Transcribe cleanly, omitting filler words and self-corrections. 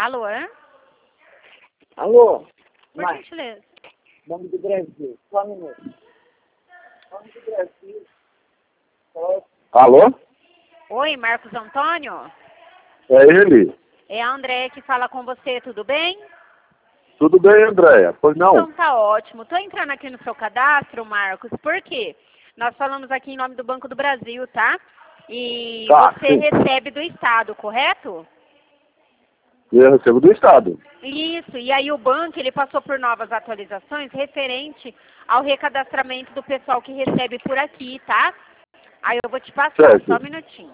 Alô? Alô? Por Mas, gentileza. Banco do Brasil, só um minuto. Banco do Brasil. Alô? Oi, Marcos Antônio? É ele. É a Andréia que fala com você, tudo bem? Tudo bem, Andréia? Pois não? Então tá ótimo. Tô entrando aqui no seu cadastro, Marcos, por quê? Nós falamos aqui em nome do Banco do Brasil, tá? E Tá, você sim. recebe do Estado, correto? Eu recebo do Estado. Isso, e aí o banco ele passou por novas atualizações referente ao recadastramento do pessoal que recebe por aqui, tá? Aí eu vou te passar, Certo. só um minutinho.